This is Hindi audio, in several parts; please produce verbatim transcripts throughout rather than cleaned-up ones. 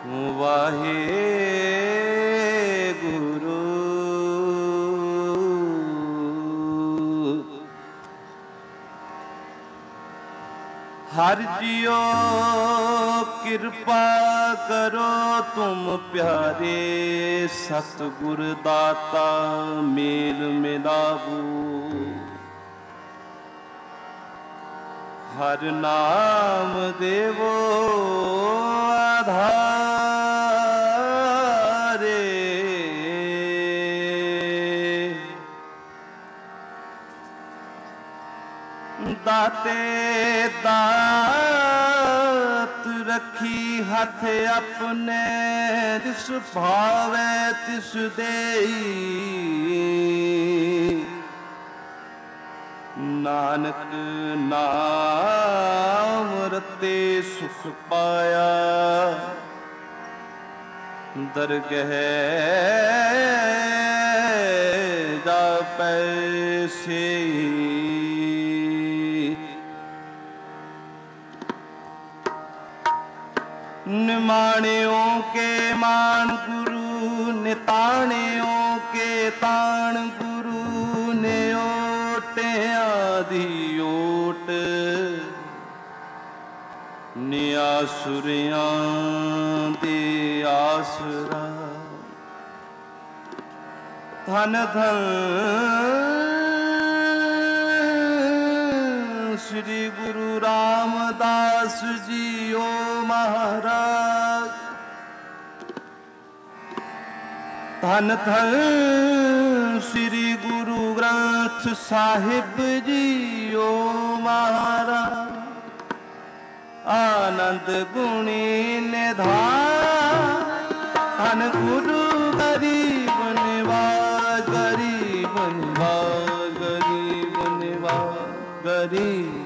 वाहे गुरु। हर जियो कृपा करो तुम प्यारे, सतगुर दाता मेल मिलावो। हर नाम देवो आधारे, दाते दात रखी हाथ अपने, जिस भावे तिस देई। नानक नाम रते सुख पाया, दरगह जापै सेई। निमाणियों के मान गुरु, निताणियों के ताण गुरु। ने ओटे आदि ओट, नियासुरियां दे आसरा। धन धन श्री गुरु रामदास जी ओ महाराज। धन धन श्री गुरु ग्रंथ साहिब जी ओ महाराज। आनंद गुणी निधान, धन गुरु गरीब निवाज। गरीब निवाज, गरीब निवाज, गरीब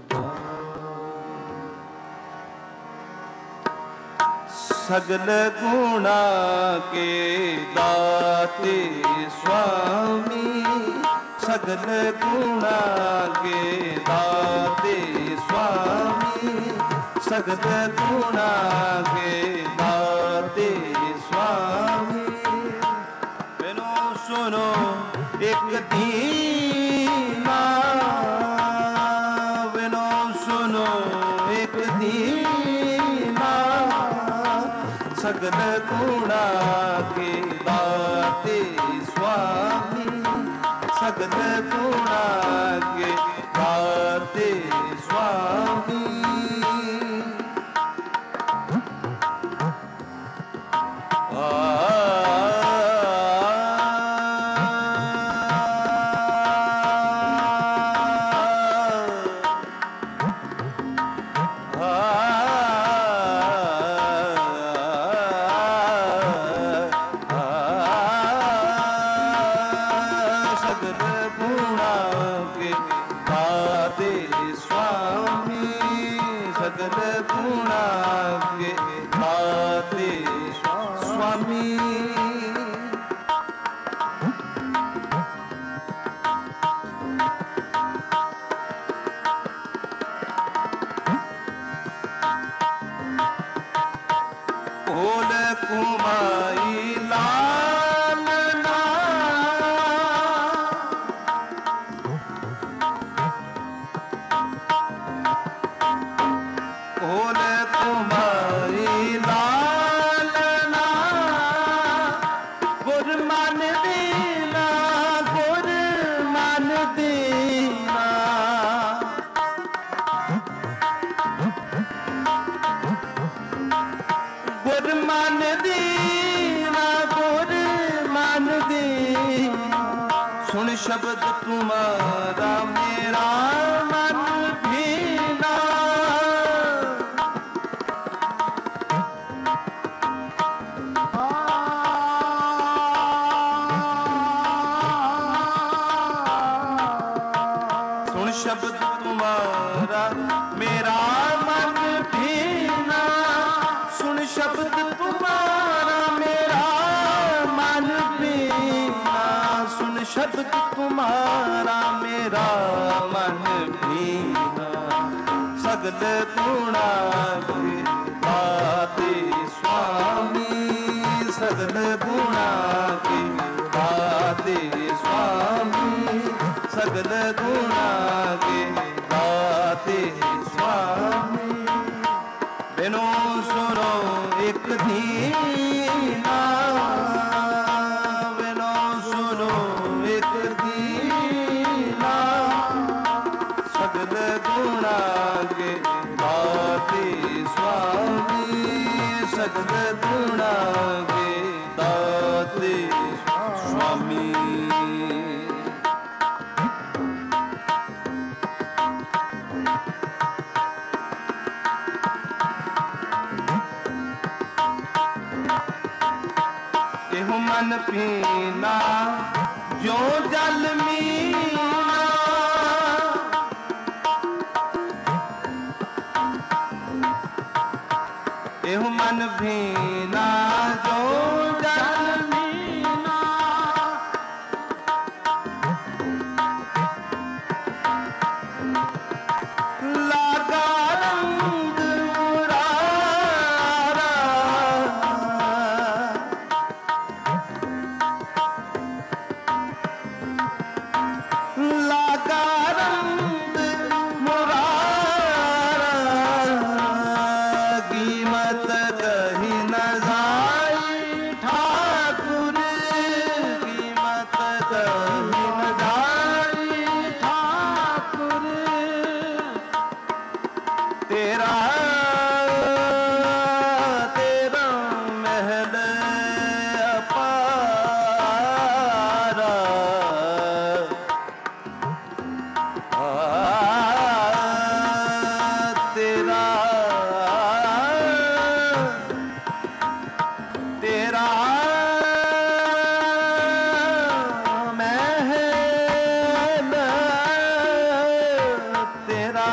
सगल गुणा के दाते स्वामी। सगल गुणा के दाते स्वामी। सगल गुणा के दाते स्वामी। बिनो सुनो एक दीना, बिनो सुनो एक दीना। सगल गुणा के दाते स्वामी। सगल गुणा के दाते स्वामी। शब्द तुम्हारा मेरा मन भीना। सुन शब्द तुम्हारा मेरा मन भीना। सुन शब्द तुम्हारा मेरा मन भीना। सुन शब्द तुम्हारा मेरा मन भीना। सगल गुणा के दाते स्वामी। सगल गुणा के दाते स्वामी, सगल गुणा के दाते स्वामी। बिनो सुनो एक दीना, बिनो सुनो एक दीना, सगल गुणा के दाते स्वामी, सगल गुणा के दाते स्वामी। एहो मन पीना जो जल मीना, एहो मन भीना जो जल मीना, लागा रंग मुरारा, लागा रंग मुरारा, कीमत कही न जाई ठाकुर, कीमत कही न जाई ठाकुर। तेरा तेरा महल अपारा, आ, तेरा तेरा महल, तेरा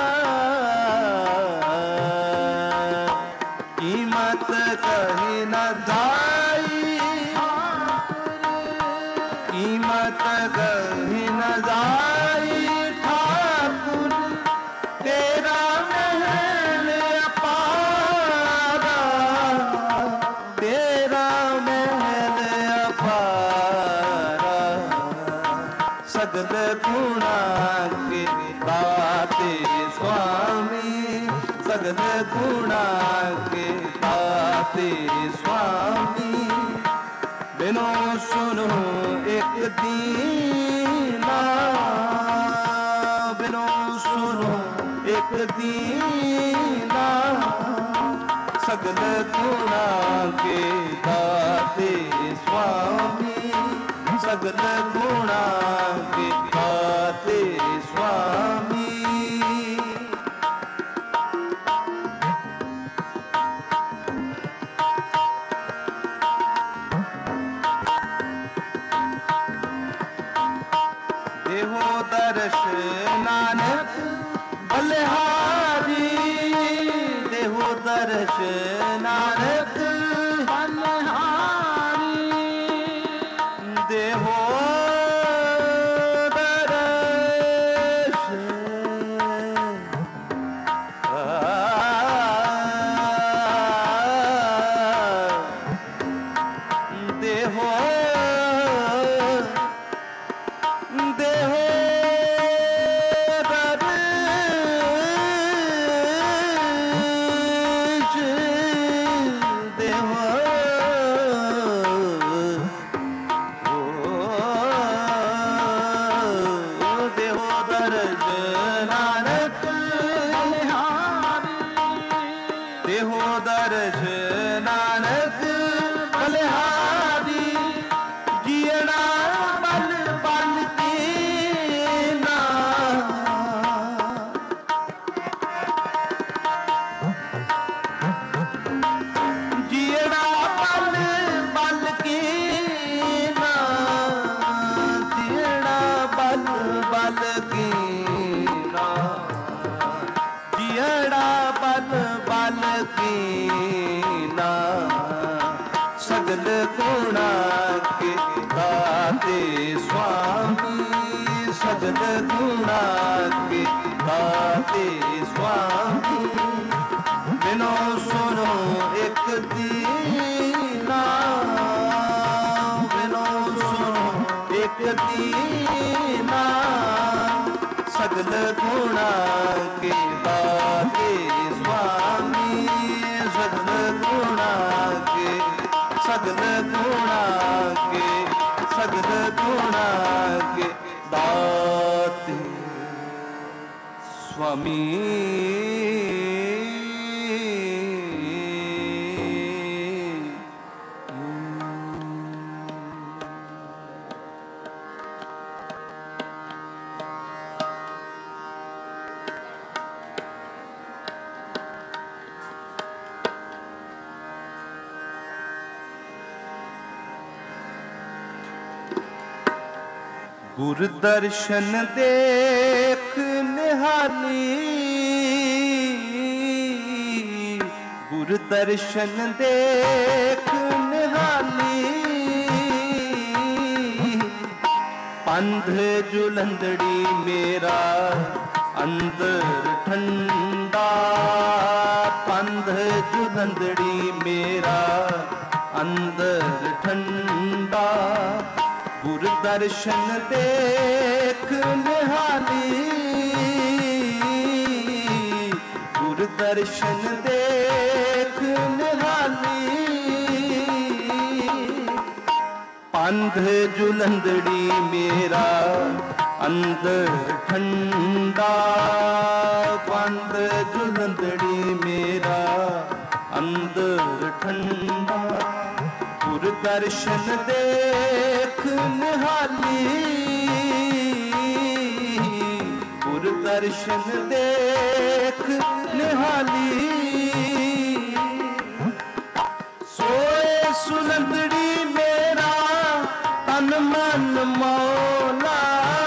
कीमत कही न जाई, कीमत कही न जाई ठाकुर। तेरा महल अपारा, तेरा महल अपारा, सगल गुणा के दाते स्वामी, सगल गुणा के दाते स्वामी। बिनो सुनो एक दीना, बिनो सुनो एक दीना, सगल गुणा के दाते स्वामी, सगल गुणा के दाते स्वामी। देहो दर्श नानक बलिहारी, देहो दर्श नानक बलिहारी, देहो दर्श आ, देहो देहो दर्श, देहो ओ, देहो दर्श नानक बलिहारी, देहो दर्श नानक बलिहारी। जियड़ा बल बल कीना, जियड़ा बल बल कीना, जियड़ा बल बल कीना, जियड़ा बल बल कीना, गुणा के दाते स्वामी, सगल गुणा के, सगल गुणा के, सगल गुणा के दाते स्वामी। गुर दर्शन देख निहाली, गुर दर्शन देख निहाली, पंध जुलंदड़ी मेरा अंदर ठंडा, पंध जुलंदड़ी मेरा अंदर ठंडा। गुर दर्शन देख निहाली, गुर दर्शन देख निहाली, पंध जुलंदड़ी मेरा अंदर ठंडा, पंध जुलंदड़ी मेरा अंदर ठंडा। गुर दर्शन देख निहाली, गुर दर्शन देख निहाली, सोए सुलंदड़ी मेरा तन मन मौला,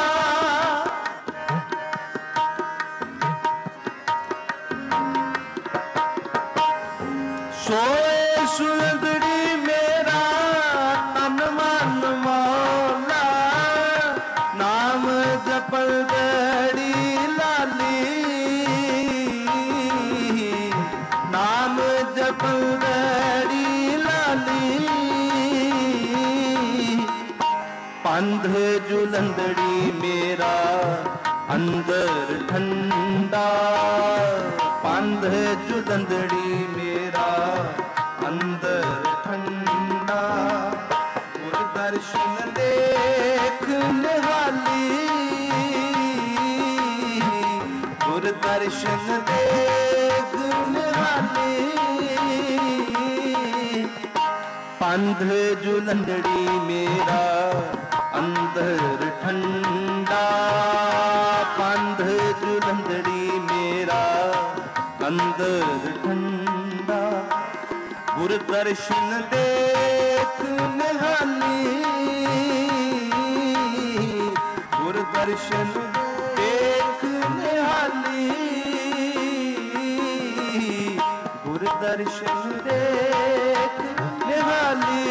सोए सुलंदड़ी मेरा तन मन मौला, नाम जपल दड़ी लाली, नाम जपल दड़ी लाली, पंध जुलंदड़ी मेरा अंदर ठंडा, पंध जुलंदड़ी मेरा अंदर ठंडा। गुर दर्शन देख निहाली, गुर दर्शन देख निहाली, पंध जुलंदड़ी मेरा अंदर ठंडा, पंध जुलंदड़ी मेरा अंदर ठंडा। गुर दर्शन देख निहाली, गुर दर्शन देख निहाली, गुर दर्शन देख निहाली।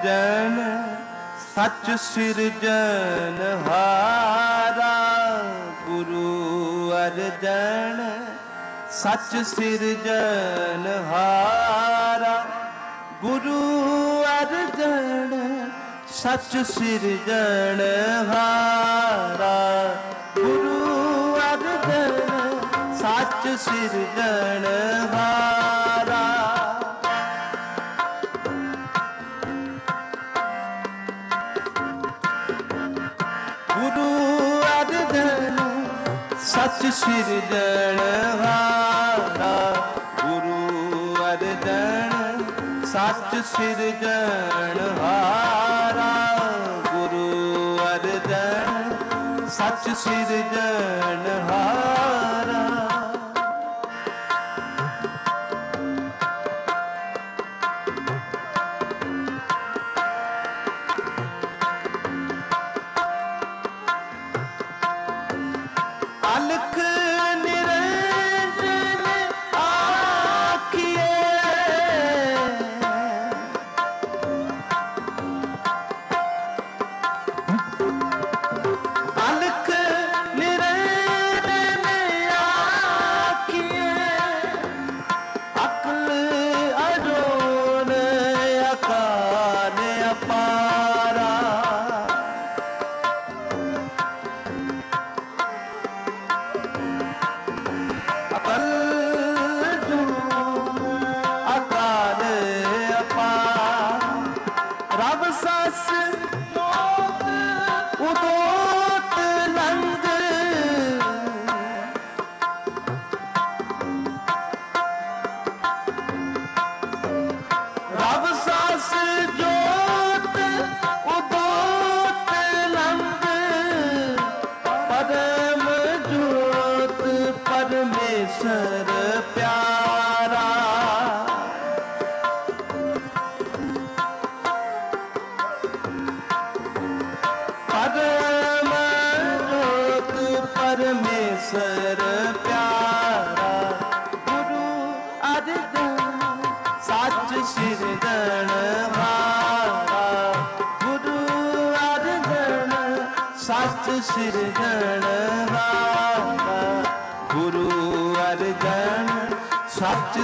ਅਰਜਨ ਸੱਚ ਸਿਰਜਨਹਾਰਾ। ਗੁਰੂ ਅਰਜਨ ਸੱਚ ਸਿਰਜਨਹਾਰਾ। ਗੁਰੂ ਅਰਜਨ ਸੱਚ ਸਿਰਜਨਹਾਰਾ। ਗੁਰੂ ਅਰਜਨ ਸੱਚ ਸਿਰਜਨਹਾਰਾ। ਗੁਰੂ ਅਰਜਨ ਸੱਚ ਸਿਰਜਨਹਾਰਾ। ਗੁਰੂ ਅਰਜਨ ਸੱਚ ਸਿਰਜਨਹਾਰਾ। ਗੁਰੂ ਅਰਜਨ ਸੱਚ ਸਿਰਜਨਹਾਰਾ। ਅਲਖ ਨਿਰੰਜਨ ਆਖੀਏ। ਅਲਖ ਨਿਰੰਜਨ ਆਖੀਏ। ਅਕਲ ਅਜੋਨ ਅਕਾਲ ਅਪਾਰਾ। ਅਕਲ ਜੋਨ ਅਕਾਲ ਅਪਾਰ। ਰਬ ਸੱਸ ਜੋਤ ਉਦੋਤ ਲੰਗ। ਰਬ ਸੱਸ ਜੋਤ ਉਦੋਤ ਲੰਗ। ਪਰਮ ਜੋਤ ਪਰਮੇਸ਼ਰ ਪਿਆਰਾ। ਪਰਮ ਜੋਤ ਪਰਮੇਸ਼ਰ ਪਿਆਰਾ। ਗੁਰੂ ਅਰਜਨ ਸੱਚ ਸਿਰਜਣਹਾਰਾ। ਗੁਰੂ ਅਰਜਨ ਸੱਚ ਸਿਰਜਣਹਾਰਾ। ਗੁਰੂ ਅਰਜਨ ਸੱਚ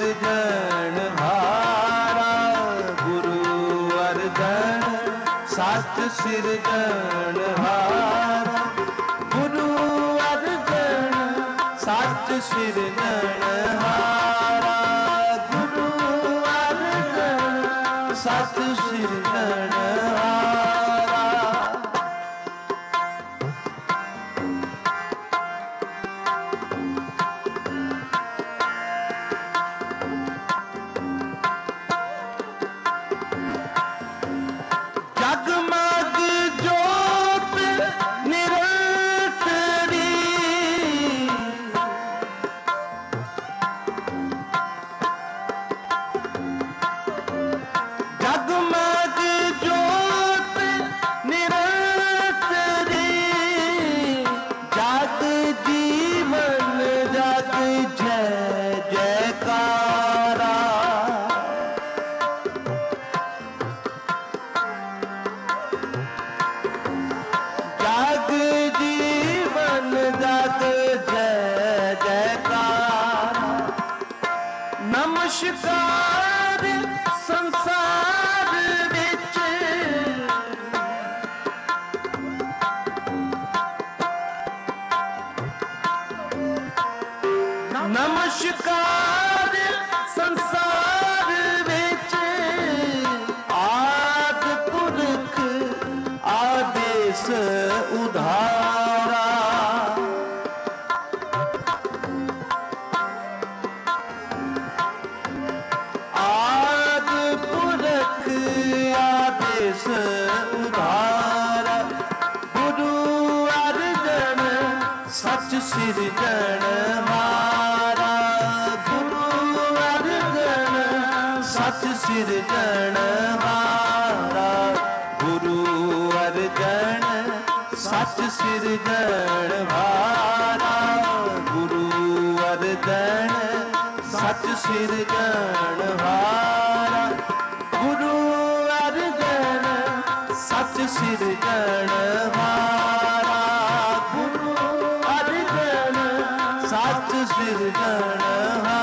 ਸਿਰਜਣਹਾਰਾ। ਗੁਰੂ ਅਰਜਨ ਸੱਚ ਸਿਰਜਣਹਾਰਾ। ਗੁਰੂ ਅਰਜਨ ਸੱਚ ਸਿਰਜਣਹਾਰਾ। ਗੁਰੂ ਅਰਜਨ ਸੱਚ ਸਿਰਜਣਹਾਰਾ। ਜਗਮਗ ਜੋਤ ਨਿਰੰਤਰੀ। ਜਗਮਗ ਜੋਤ ਨਿਰੰਤਰੀ। ਜਗ ਜੀਵਨ ਜਗ ਜੈ ਜੈਕਾਰਾ। ਜਗ ਜੀਵਨ ਜਗ ਜੈ ਜੈਕਾਰਾ। ਨਮਸਕਾਰ ਸੰਸਾਰ ਵਿੱਚ। ਨਮਸਕਾਰ ਸੰਸਾਰ ਵਿੱਚ। ਆਦਿ ਪੁਰਖ ਆਦੇਸ਼ ਉਧਾਰਾ। ਆਦਿ ਪੁਰਖ ਆਦੇਸ਼ ਉਧਾਰਾ। ਗੁਰੂ ਅਰਜਨ ਸੱਚ ਸਿਰਜਣਹਾਰਾ। ਗੁਰੂ ਅਰਜਨ ਸੱਚ ਸਿਰਜਣਹਾਰਾ। ਗੁਰੂ ਅਰਜਨ ਸੱਚ ਸਿਰਜਣਹਾਰਾ। ਗੁਰੂ ਅਰਜਨ ਸੱਚ ਸਿਰਜਣਹਾਰਾ। ਗੁਰੂ ਅਰਜਨ सच सिरजनहारा गुरु अर्जन सच सिरजनहारा।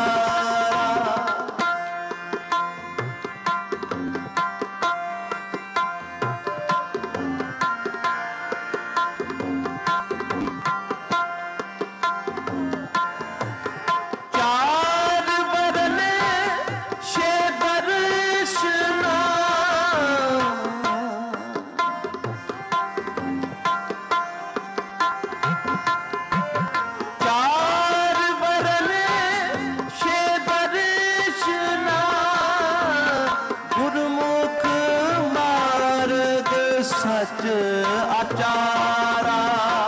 सच आचारा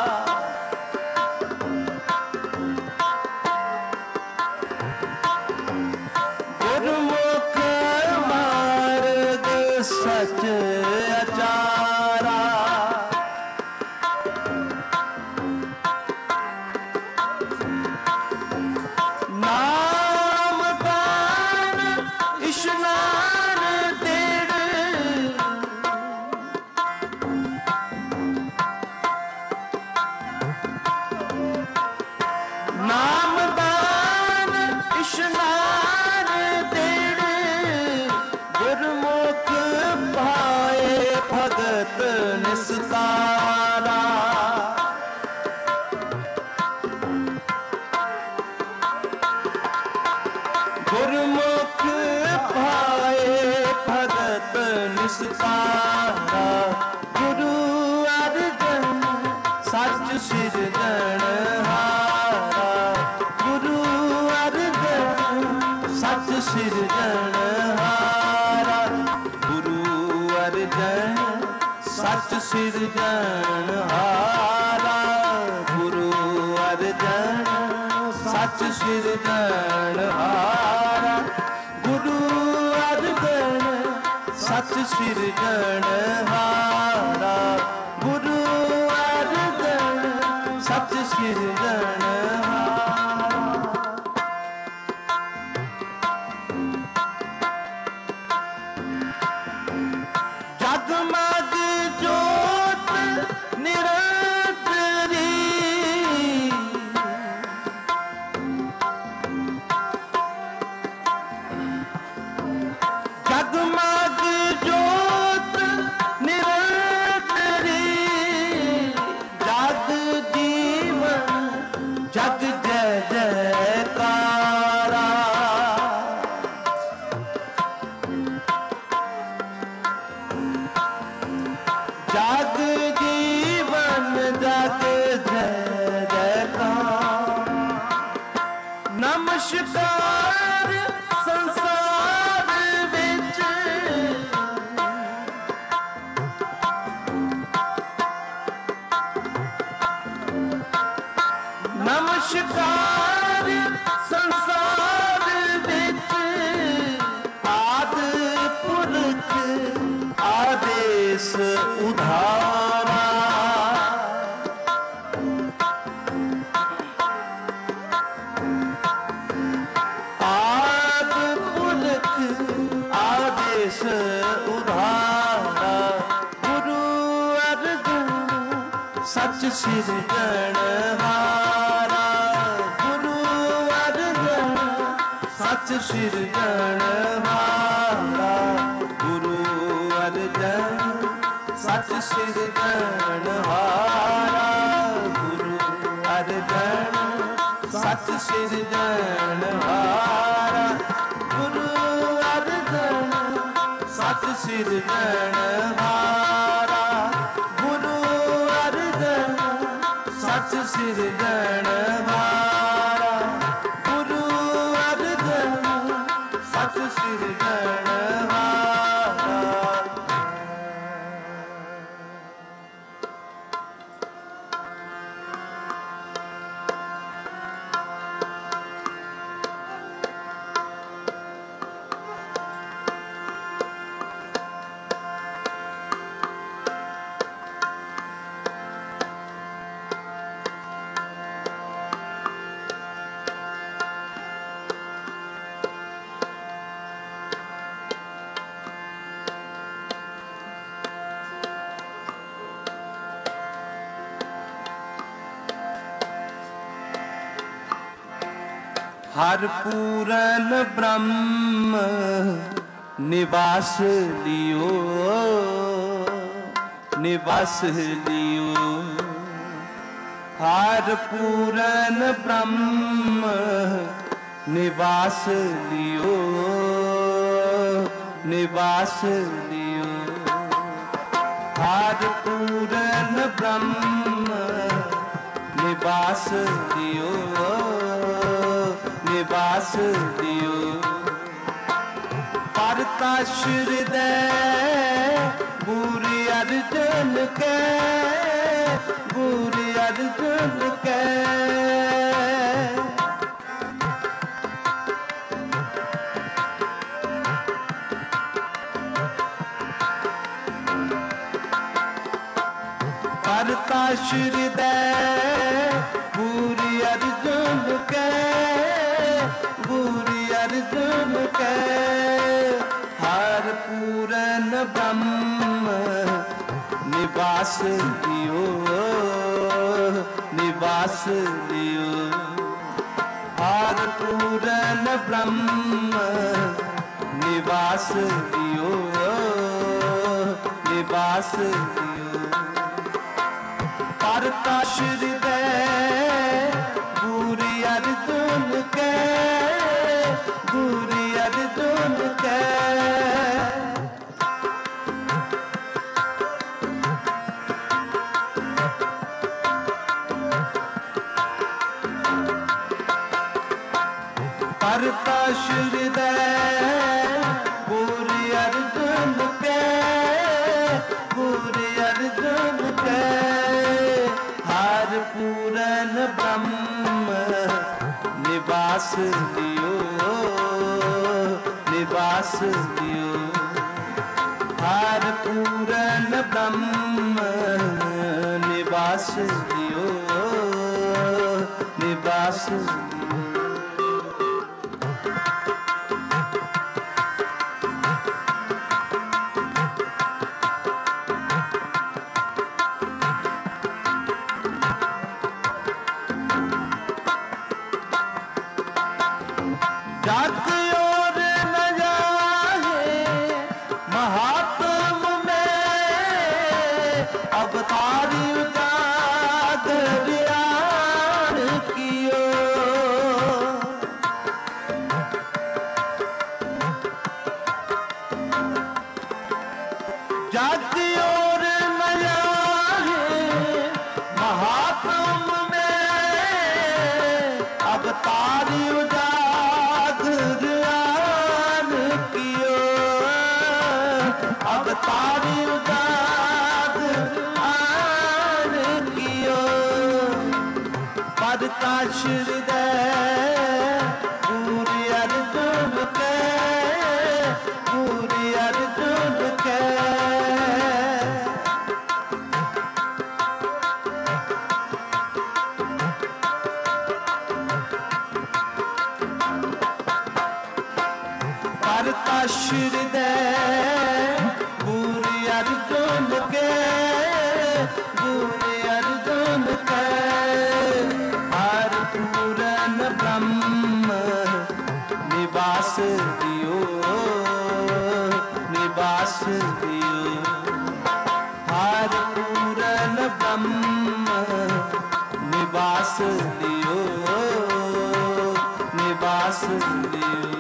गुरमुख मार्ग सच आचारा। नाम दान इशनान तेड़ नाम दान इशनान तेड़ गुरमुख पाए भगत निस्तारा। गुरमुख पाए भगत निस्तारा गुरु अर्जन सच सिरजनहारा गुरु अर्जन सच सिरजनहारा गुरु अर्जन सच सिरजनहारा गुरु अर्जन सच सिरजनहारा गुरु अर्जन सच सिरजनहारा गुरु अर्जन सच सिरजनहारा। जगमग जोत निरंतरी जगमग जोत निरंतरी जग जीवन जग जय जयकारा। जग जीवन जग जय जयकार नमस्कार संसार विच नमस्कार संसार विच आद पुरख आदेश उधारा। आद पुरख आदेश उधारा गुरु अर्जन सच सिरजनहारा गुरु अर्जन सच सिरजनहारा गुरु अर्जन सच सिरजनहारा गुरु अर्जन सच सिरजनहारा गुरु अर्जन सच सिरजनहारा गुरु अर्जन सच सिरजनहारा गुरु अर्जन सच सिरजनहारा। हर पूरन ब्रह्म निवास लियो, निवास लियो। हर पूरन ब्रह्म निवास लियो, निवास लियो। हर पूरन ब्रह्म निवास लियो, निवास लियो। परता हृदय गुरु अर्जुन के, गुरु अर्जुन के। परता हृदय गुरु अर्जुन के, गुरु अर्जुन के। हर पूरन ब्रह्म निवास लियो, निवास लियो। हर पूरन ब्रह्म निवास लियो, निवास लियो। परता हृदय गुरु अर्जुन के, गुरु अर्जुन के। परता हृदय गुरु अर्जुन के, गुरु अर्जुन के। हर पूरन ब्रह्म निवास लियो, निवास लियो। हर पूरन ब्रह्म निवास लियो, निवास लियो। जग और न जाहे महात्म में, अवतारी उजागर यार कियो। जग और न जाहे महात्म में, अवतारी अवतारी उजाग आन कियो। परता हृदय गुरु अर्जुन के, गुरु अर्जुन के। परता हृदय गुरु अर्जुन के, गुरु अर्जुन के। हर पूरन ब्रह्म निवास लियो, निवास लियो। हर पूरन ब्रह्म निवास लियो, निवास लियो।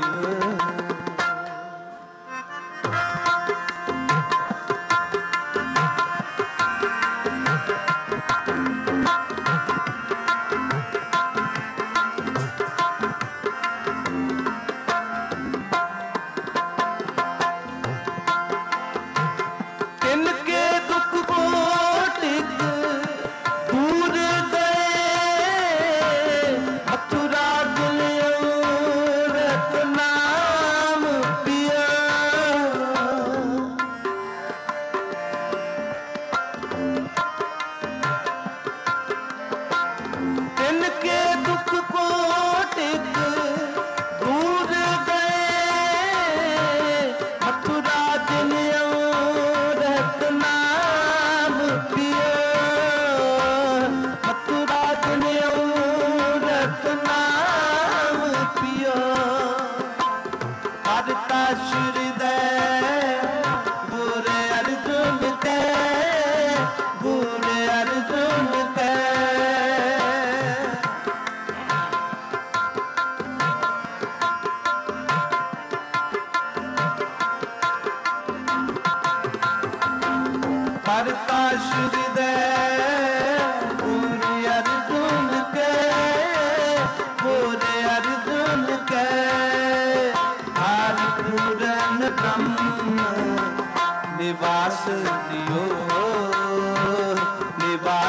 इनके दुख कोटिक दूर गए, मथुरा गुलियों रत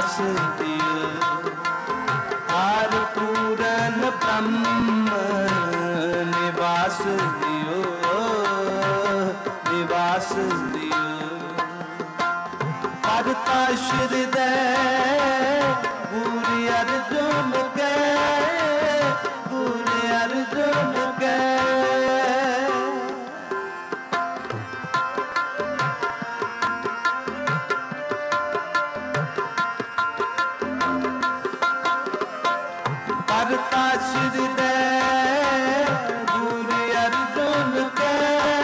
निवास दियो हार पूरन ब्रह्म निवास दियो निवास दियो करता हृदय पूरी अर्जुन के पूरी अर्जुन के करता हृदय पूरी अर्जुन के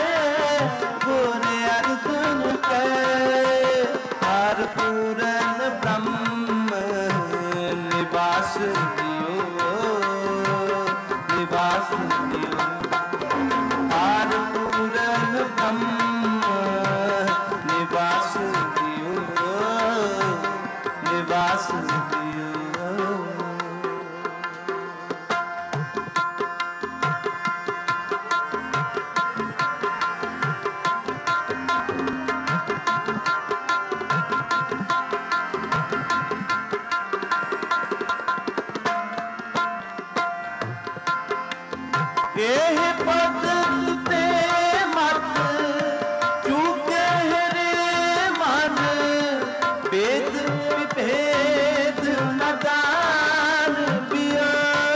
पूरी अर्जुन के हर पूरन ब्रह्म निवास दियो निवास दियो हर पूरन ब्रह्म निवास दियो निवास दियो एह पद ते मत चूके रे मन वेद विभेद न जान पिया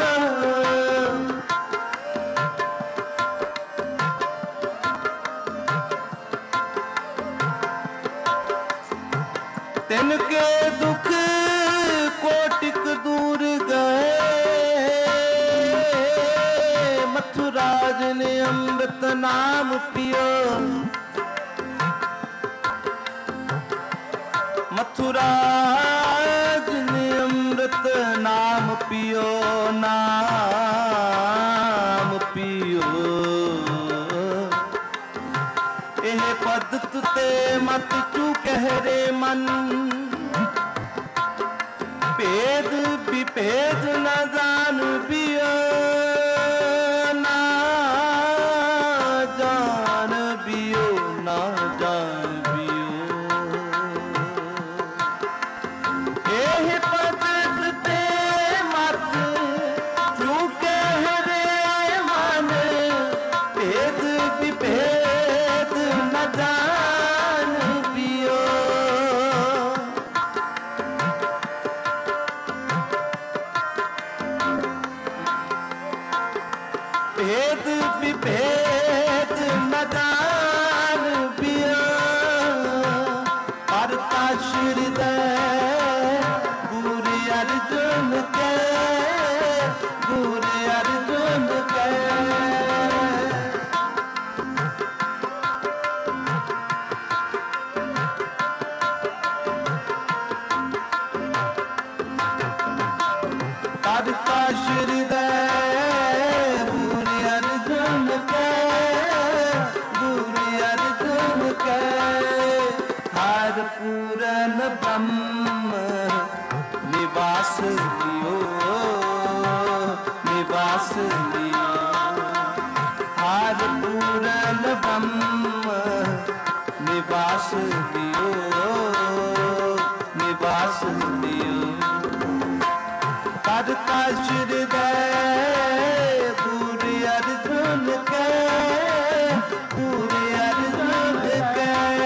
तिनके दुख कोटिक दूर गए मथुराज ने अमृत नाम पियो मथुराज ने अमृत नाम पियो नाम पियो एह पद ते मत चू कहरे मन भेद विभेद न जान पियो जान बियो ना जान बियो एह पद ते मत चूके रे मन भेद विभेद न जान बियो भेद विभेद न जान पिया करता हृदय पूरी अर्जुन के पूरी अर्जुन के करता हृदय पूरन ब्रह्म निवास दियो निवास दियो हर पूरन ब्रह्म निवास दियो निवास दियो करता हृदय पूरी अर्जुन के पूरी अर्जुन के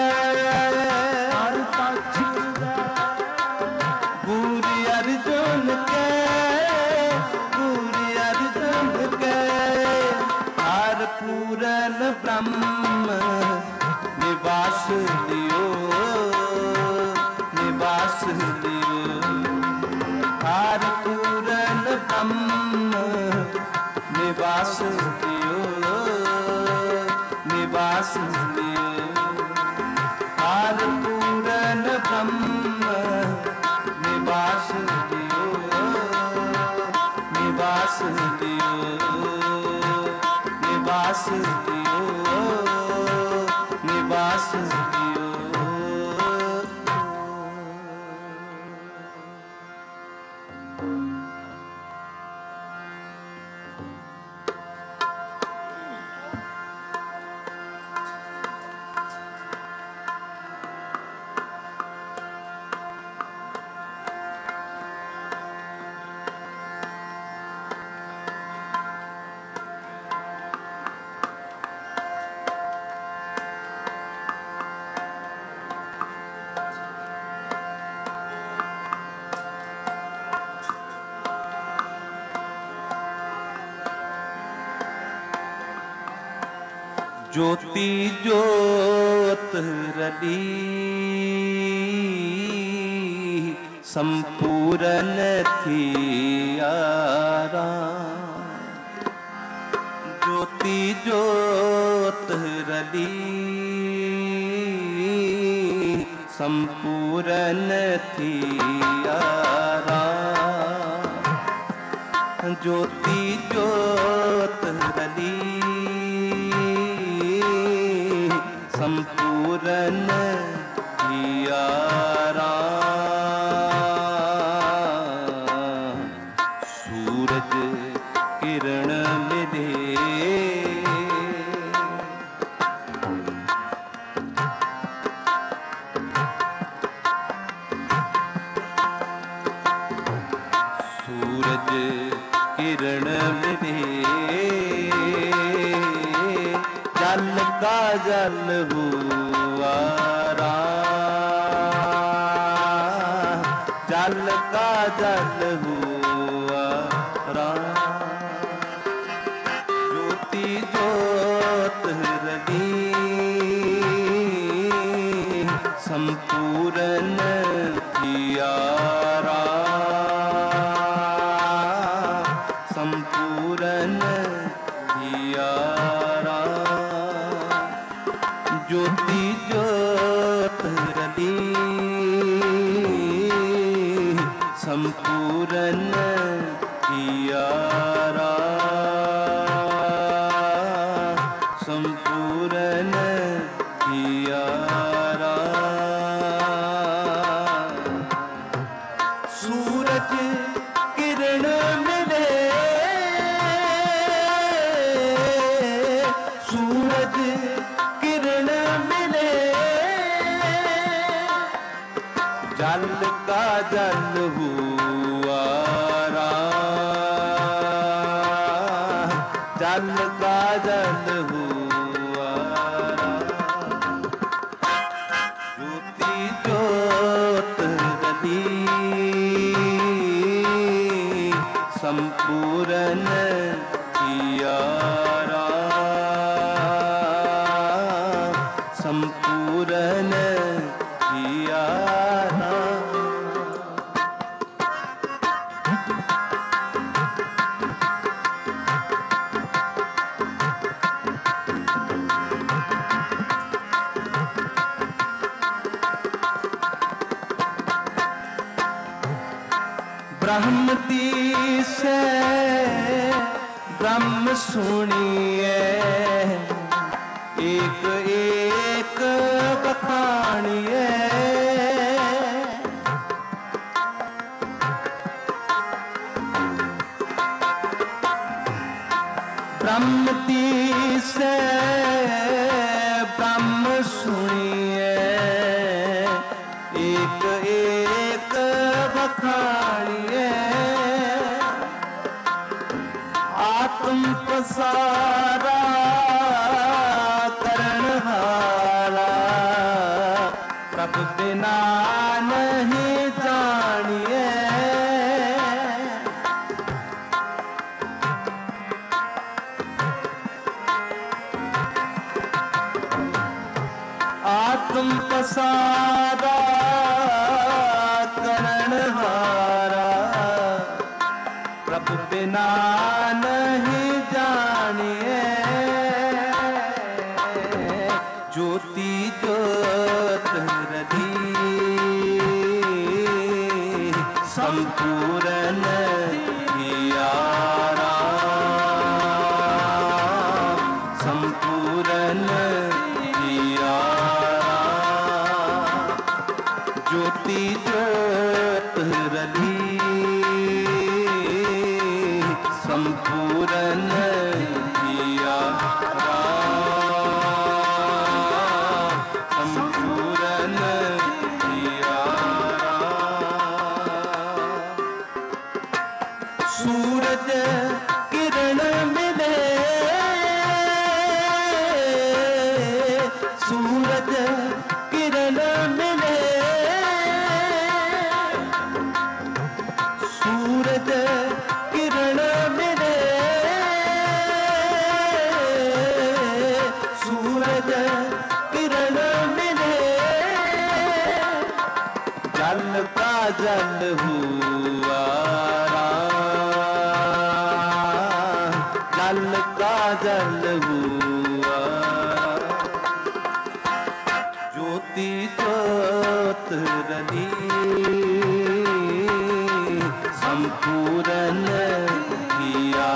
पूरी अर्जुन के पूरी अर्जुन के हर पूरन ब्रह्म निवास दियो निवास दियो हर पूरन ब्रह्म निवास दियो निवास दियो हर पूरन ब्रह्म निवास दियो निवास दियो निवास दियो निवास दियो ज्योति ज्योत रली संपूर्ण थी आराम। ज्योति ज्योत रली संपूर्ण थी आराम। ज्योति ज्योत रली संपूर्ण थी आराम। सूरज किरण मिले सूरज किरण मिले जल का जल हुआ राम। जल का जल हुआ राम। ज्योति ज्योत रली संपूर्ण थी आराम। संपूर्ण थी आराम। ज्योति ज्योत रली संपूर्ण थी आराम। संपूर्ण थी आराम। सूरज किरण मिले सूरज किरण मिले जल का जल हुआ राम। जल का जल हुआ राम। ज्योति ज्योत रली संपूर्ण थी आराम। संपूर्ण थी आराम। ब्रह्म से ब्रह्म सुनिए एक एक बखानिए। ब्रह्म से ब्रह्म सुनिए एक एक बखानिए। आत्म पसारा करणहारा प्रभु बिना नहीं जानिए। आत्म पसारा करणहारा प्रभु बिना नहीं जानिए। ज्योति ज्योत रली संपूर्ण थी आराम। संपूर्ण थी आराम। ज्योति ज्योत रली संपूर्ण थी आराम। संपूर्ण थी आराम। सूरज किरण मिले सूरज किरण मिले का जल हुआ राम, जल का जल हुआ। ज्योति ज्योत रली संपूर्ण किया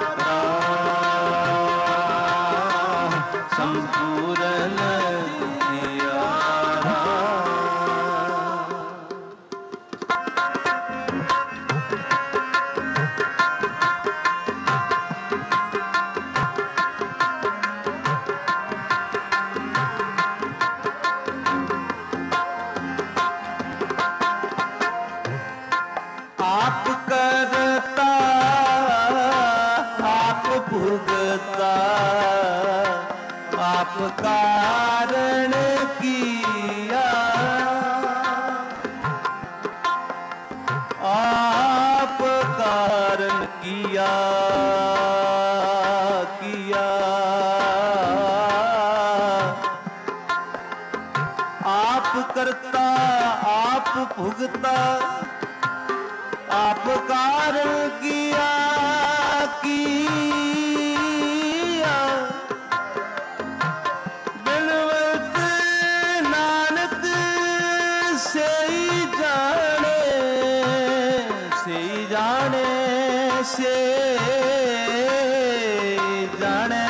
राम, संपूर्ण किया राम। आप करता आप भुगता, आप कारण किया, आप कारण किया किया। आप करता आप भुगता, आप कारण किया किया। बिनवत नानक से ही जाने, से ही जाने, से जाने।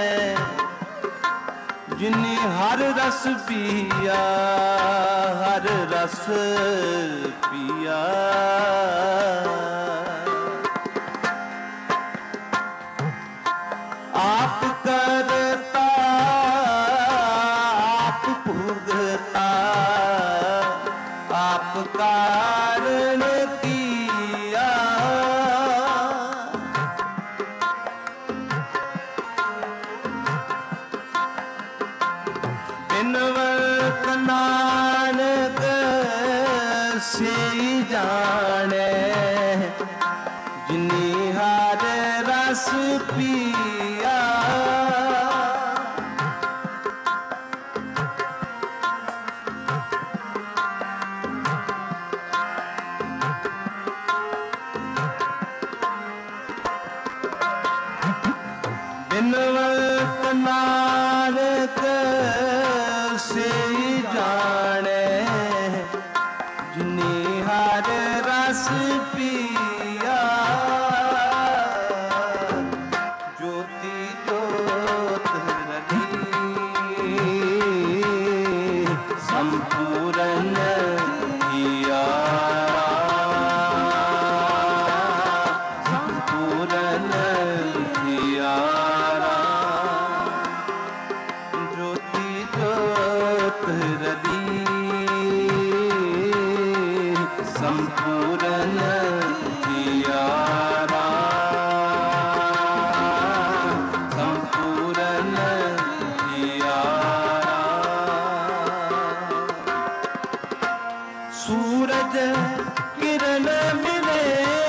जिन्नी हर रस पिया, हर रस पिया। आप करता आप भुगता, आप कारण किया। बिनवत नानक से जाने, जिन्नी हर रस पिया। बिनवत नानक से जाने, जिन्नी हर रस पिया। ज्योति ज्योत रली संपूर्ण किया राम, संपूर्ण किया राम। ज्योति ज्योत रली संपूर्ण किया राम, संपूर्ण किया राम। सूरज किरण मिले,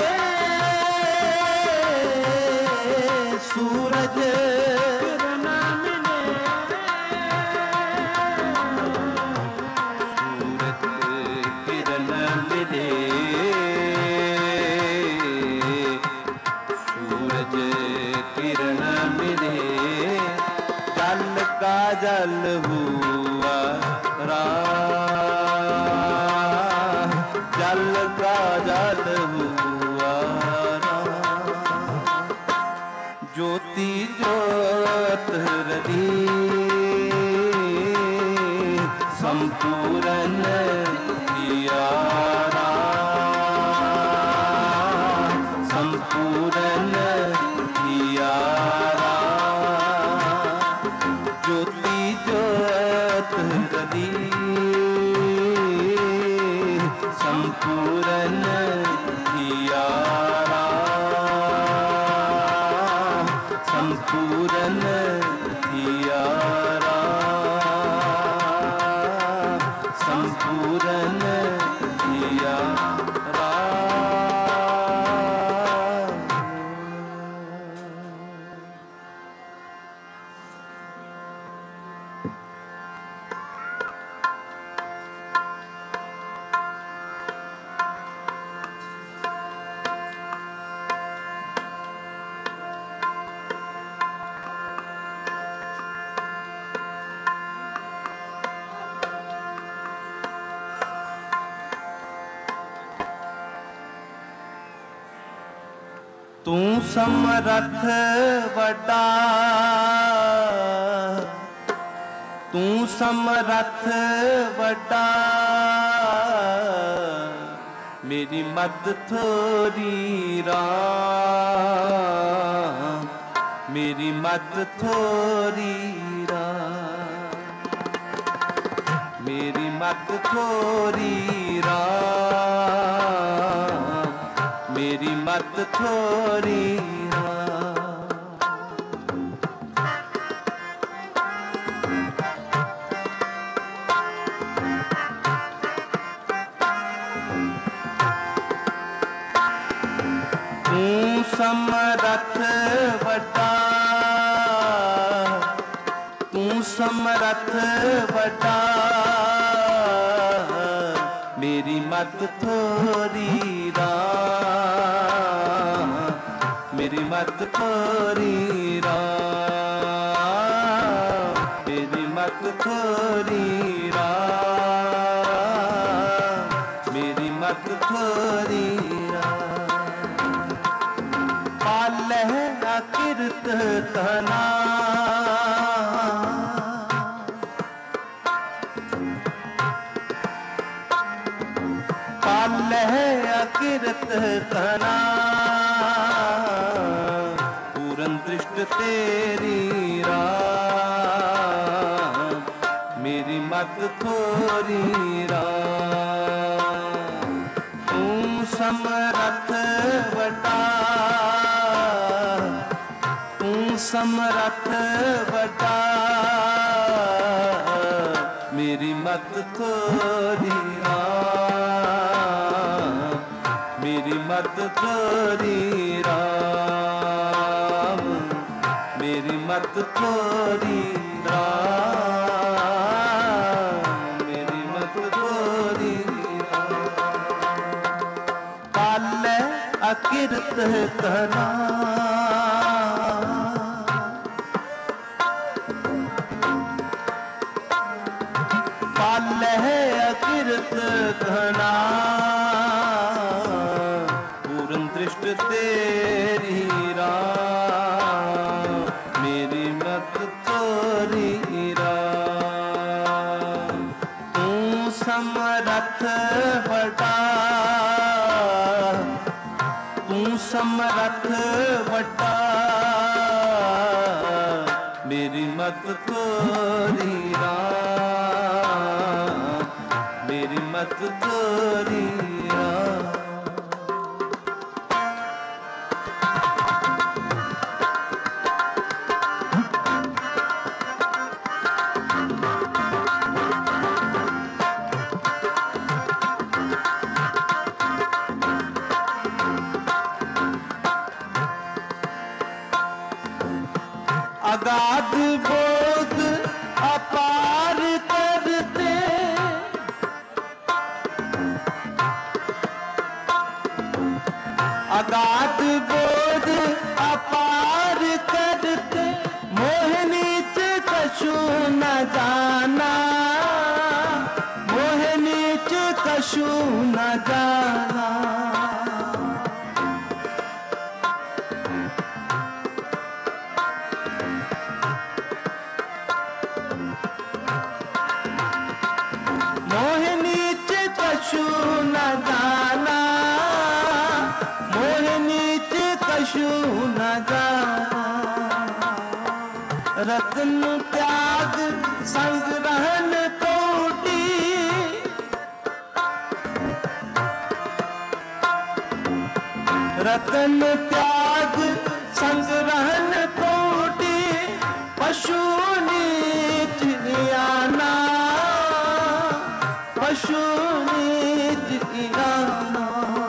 सूरज किरण मिले, सूरज किरण मिले, सूरज किरण मिले। जल का जल हुआ राम, जल का जल हुआ राम। ज्योति ज्योत रली संपूर्ण किया राम, संपूर्ण किया राम। ज्योति ज्योत रली संपूर्ण किया राम, संपूर्ण किया राम, संपूर्ण किया राम। तू समरथ वड्डा, तू समरथ वड्डा, मेरी मत थोड़ी राम, मेरी मत थोड़ी राम, मेरी मत थोड़ी राम, मेरी मत थोड़ी राम। तू समरथ वड्डा, तू समरथ वड्डा, मेरी मत थोड़ी राम, मेरी मत थोड़ी राम, मेरी मत थोड़ी राम, मेरी मत थोड़ी राम। पालह अकिरत तना, पालह अकिरत तना, पूरन दृष्ट तेरी राम, मेरी मत थोड़ी राम। तू समरथ वड्डा, तू समरथ वड्डा, मेरी मत थोड़ी राम, मेरी मत थोड़ी राम, मेरी मत थोड़ी राम, मेरी मत थोड़ी राम। पाले अकिरत तना, पाले अकिरत तना, पूरन दृष्ट तेरी राम, मेरी मत थोड़ी राम। तू समरथ वड्डा, तू समरथ वड्डा, मेरी मत थोड़ी राम, मेरी मत थोड़ी राम। अगाध बोध अपार करते, अगाध बोध अपार करते, मोह नीच कछु न जाना, मोह नीच कछु न जाना। मोह नीच कछु न जाना, मोह नीच कछु न जाना। रत्न त्याग संग रहन कोटि, रत्न त्याग संग रहन कोटि, पशु नीच आना, पशु नीच आना।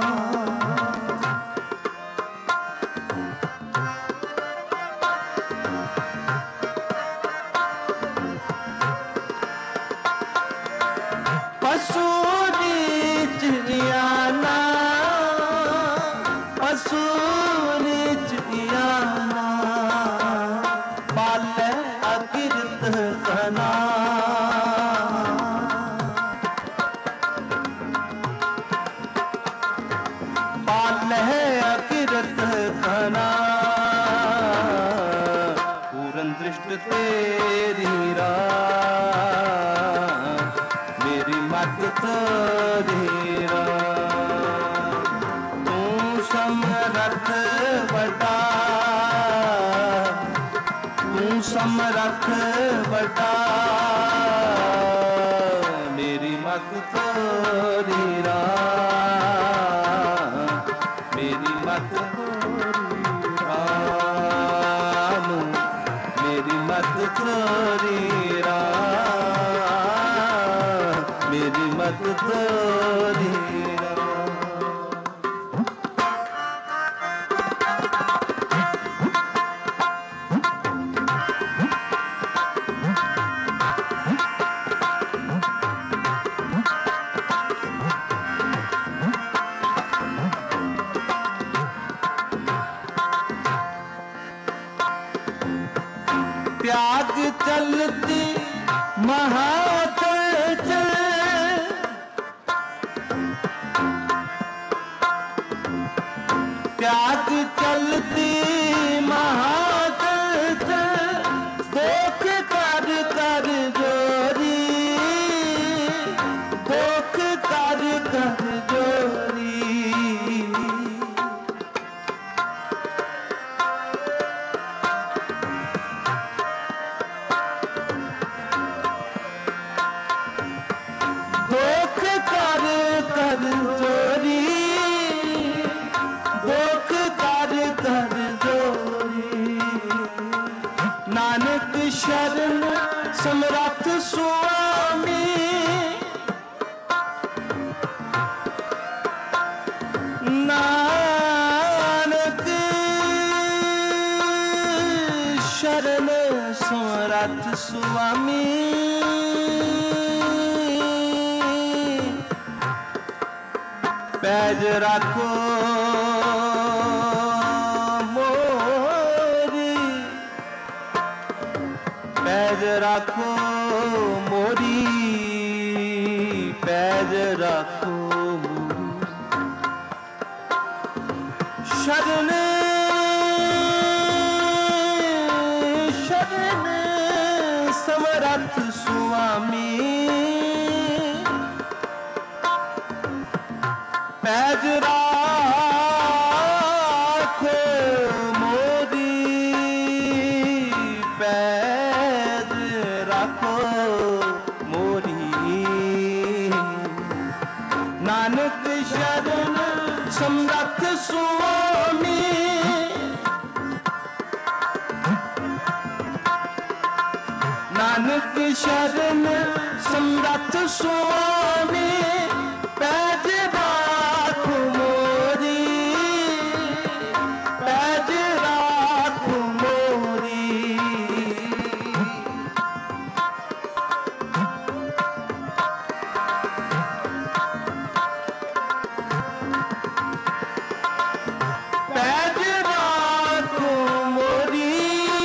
पशु नीच आना, पशु नीच आना। पाले अकिरत तना, पाले अकिरत तना, तेरी राम, मेरी मत तेरी राम। तू समरथ बड़ा, तू समरथ बड़ा, मेरी मत तेरी राम, मेरी मत राम, मेरी मत तेरी राम, मेरी मत तेरी राम। त्याग चलती महाचल चल, त्याग चलती महाचल चल, दोख कर कर जोरी, दोख कर कर जोरी। दोख कर कर जोरी, दोख कर कर जोरी। नानक शरण समरथ स्वामी, नानक शरण समरथ स्वामी। पैज राखो मोरी, पैज राखो मोरी, पैज राखो मोरी। शरण शरण समरथ स्वामी, पैज राखो मोरी, पैज राखो मोरी। नानक शरण समरथ स्वामी, नानक शरण समरथ स्वामी। पैज राखो मोरी, पैज राखो मोरी। पैज राखो मोरी,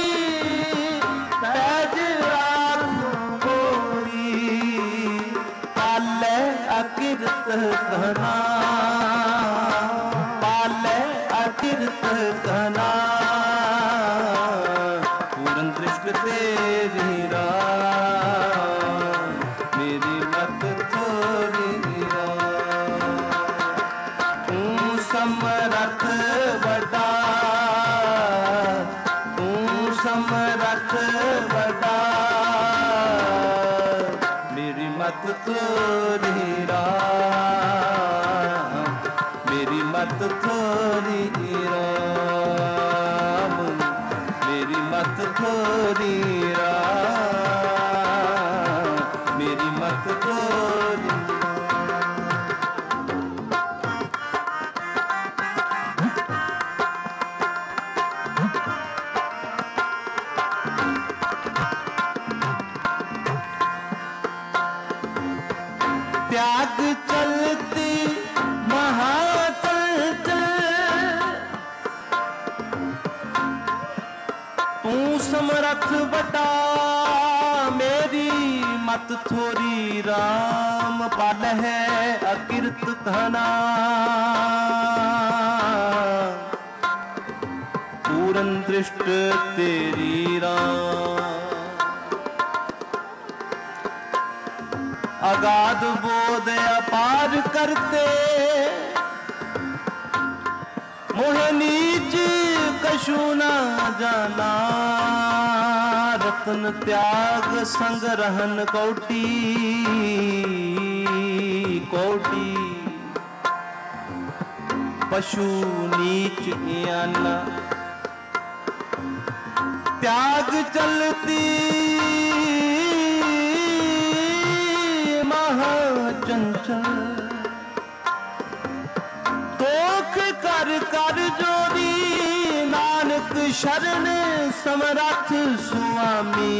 पैज राखो मोरी। पाले अकिरत घना, पाले अकिरत घना, पूर्ण दृष्टि तेरी राम, मेरी मत थोड़ी राम। तू समरथ बड़ा, तू समरथ बड़ा, मेरी मत थोड़ी राम, मेरी मत थोड़ी राम, मेरी मत थोड़ी राम, मेरी मत थोड़ी। त्याग चलती महाचल चल, तू समरथ बटा, मेरी मत थोड़ी राम। पाल है अकिरत घना, पूर्ण दृष्ट तेरी राम। अगाध बोध अपार करते, मोहे नीच कछु न जाना, रत्न त्याग संग रहन कोटि कोटि, पशु नीच ज्ञाना, त्याग चलती महाचंचल, तोख कर कर जोरी, नानक शरण समरथ स्वामी,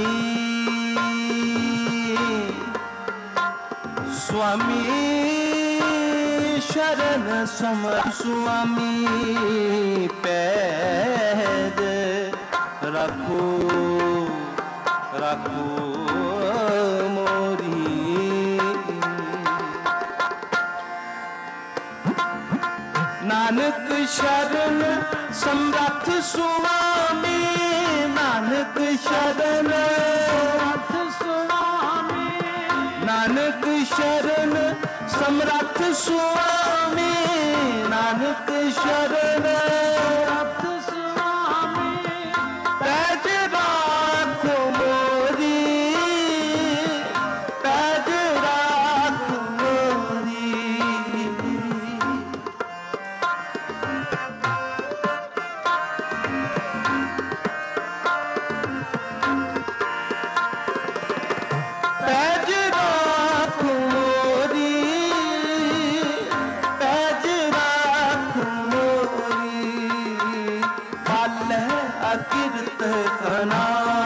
स्वामी शरण समरथ स्वामी, पैद रखो रखो मोरी, नानक शरण समरथ स्वामी, नानक शरण समरथ स्वामी, नानक शरण समरथ स्वामी, नानक शरण समरथ स्वामी, पैज राखो मोरी, पैज राखो मोरी, पैज राखो मोरी, पैज राखो मोरी, पाल अकिरत कना,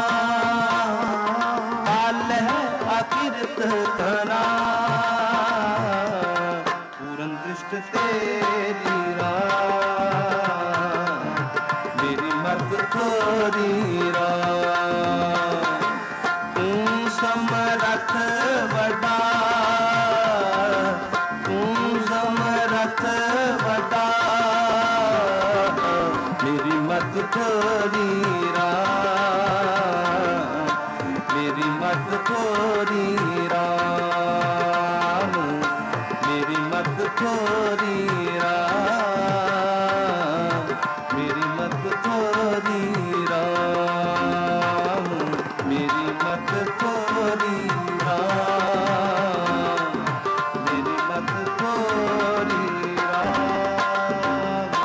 पाल अकिरत कना, पूरन दृष्ट तेरी राह, मेरी मत थोरी राह, तू समरथ बड़ा, तू समरथ बड़ा, मेरी मत थोरी राम, मेरी मत थोरी राम, मेरी मत थोरी राम, मेरी मत थोरी राम, मेरी मत थोरी राम, मेरी मत थोरी राम।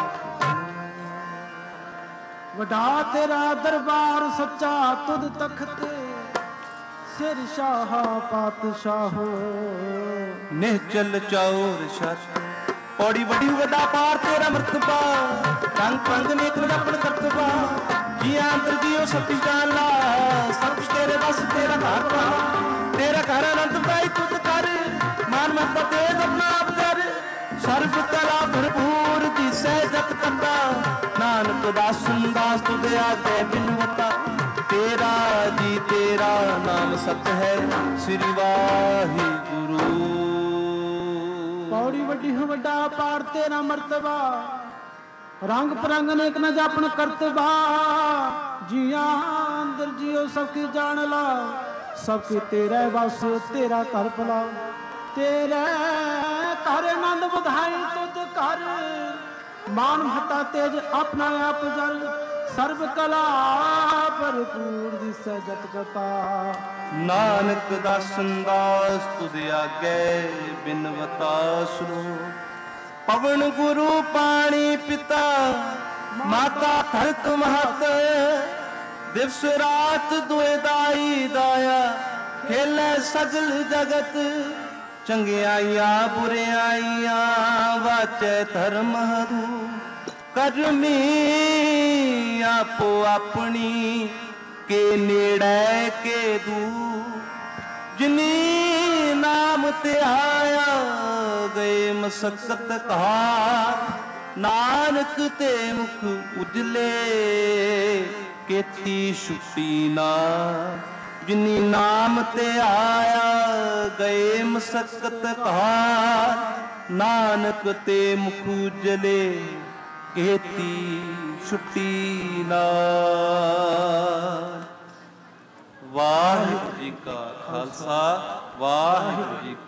वडा तेरा दरबार सच्चा तुद तख्त, सिर शाह पातशाहो, निश्चल चौर शत, पौड़ी बड़ी वड्डा पार तेरा मर्तबा, रंग पंग नेक रपण करतबा, जिया अंतर जियो सती जान ला, सब कुछ तेरे बस तेरा घर पा, तेरा घर अनंत पाई तुद कर, मान मत तेज अपना आप कर, सर्व कला भरपूर दिसै जत करता, नानक दासन दास तुद आगे बिनवता, तेरा जी तेरा नाम सत है, श्री वाहिगुरु। पौड़ी वड्डी हो वड्डा पार तेरा मर्तबा, रंग परंग नेक न जापन करतबा, जिया अंदर जियो सबकी जान ला, सबकी तेरा बस तेरा कर भला, तेरे कर आनंद बधाई तुद कर, मान महता तेज अपना आप जल, सर्व कला भरपूर दिसै जत कता, नानक दासन दास तुद आगे बिनवता सुनो, पवन गुरु पानी पिता, माता खड़क महत, दिवस रात दुए दाई दाया, खेले सगल जगत, चंगियाइया बुरियाइया वाचे धर्म हरू, करमी आपो अपनी के नेड़े के दू, जिनी नाम ते आया गए मसकत कहा, नानक ते मुख उजले केती छुट्टी ना, जिनी नाम ते आया गए मसकत कहा, नानक ते मुख उजले केती छुट्टी ना। वाहिगुरू जी का खालसा, वाहिगुरू जी